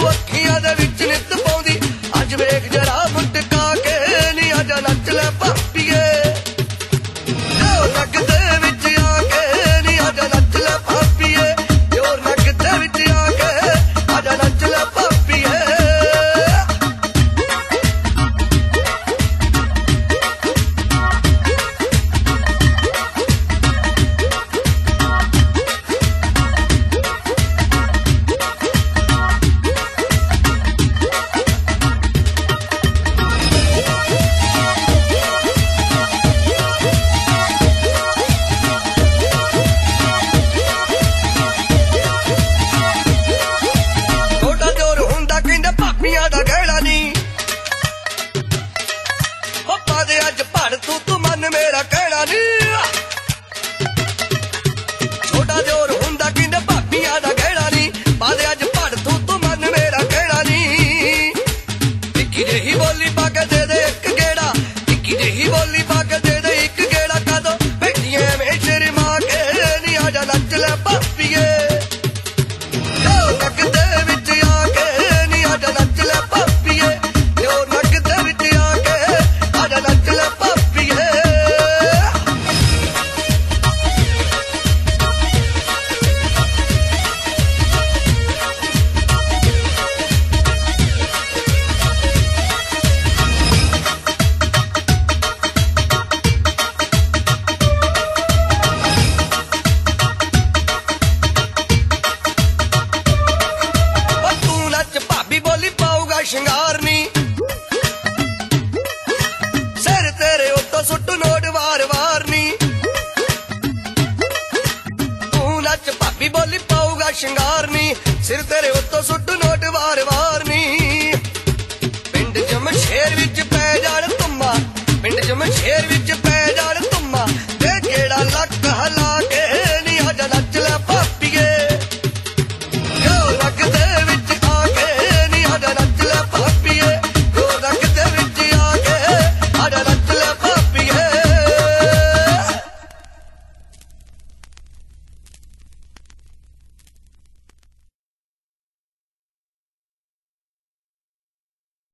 ਅੱਖੀਆਂ ਦੇ ਵਿੱਚ ਨਿੱਤ ਪਾਉਂਦੀ ਅੱਜ ਵੇਖ ਜਰਾ ਮੁਟਕਾ ਕੇ ਨੀ ਆਜਾ ਨੱਚ ਲੈ ਭਾਪੀਏ ਜੋ ਨੱਕ ਦੇ ਵਿੱਚ ਆ ਕੇ ਨੀ ਆਜਾ ਨੱਚ ਲੈ ਭਾਪੀਏ ਜੋ ਨੱਕ ਦੇ ਵਿੱਚ ਆ ਕੇ ਆਜਾ ਨੱਚ ਲੈ ਭਾਪੀਏ ਭਾਪੀਆਂ ਦਾ ਗਹਿਣਾ ਨੀ ਪਾ ਦੇ ਅੱਜ ਭੜ ਤੂੰ ਮੰਨ ਮੇਰਾ ਕਹਿਣਾ ਨੀ ਛੋਟਾ ਜੋਰ ਹੁੰਦਾ ਕਹਿੰਦੇ ਭਾਪੀਆਂ ਦਾ ਗਹਿਣਾ ਨੀ ਪਾ ਦੇ ਅੱਜ ਭੜ ਤੂੰ ਮੰਨ ਮੇਰਾ ਕਹਿਣਾ ਨੀ ਟਿੱਕੀ ਜਿਹੀ ਬੋਲੀ ਪਾ ਕੇ ਦੇ ਦੇ ਇੱਕ ਗੇੜਾ ਟਿੱਕੀ ਜਿਹੀ ਬੋਲੀ ਪਾ ਕੇ ਦੇ ਦੇ ਇੱਕ ਗੇੜਾ ਕਦੋਂ ਬੈਠੀਆਂ ਵੇ ਸ਼ਰਮਾ ਕੇ ਨੀ ਆਜਾ ਨੱਚ ਲੈ ਭਾਪੀਏ ਜੋ ਨੱਕ ਦੇ ਵਿੱਚ ਆ ਕੇ ਨੀ ਆਜਾ ਨੱਚ ਲੈ ਭਾਪੀਏ ਜੋ ਨੱਕ ਦੇ ਵਿੱਚ ਆ ਕੇ ਆਜਾ ਨੱਚ ਲੈ ਭਾਪੀਏ ਤੂੰ ਨੱਚ ਭਾਬੀ ਬੋਲੀ ਪਾਊਗਾ ਸ਼ਿੰਗਾਰ ਨੀ ਸਿਰ ਤੇਰੇ ਉੱਤੋਂ ਸੁੱਟ ਨੋਟ ਵਾਰ ਵਾਰ ਨੀ ਤੂੰ ਨੱਚ ਭਾਬੀ ਬੋਲੀ ਪਾਊਗਾ ਸ਼ਿੰਗਾਰ ਨੀ ਸਿਰ ਤੇਰੇ ਉੱਤੋਂ ਸੁੱਟ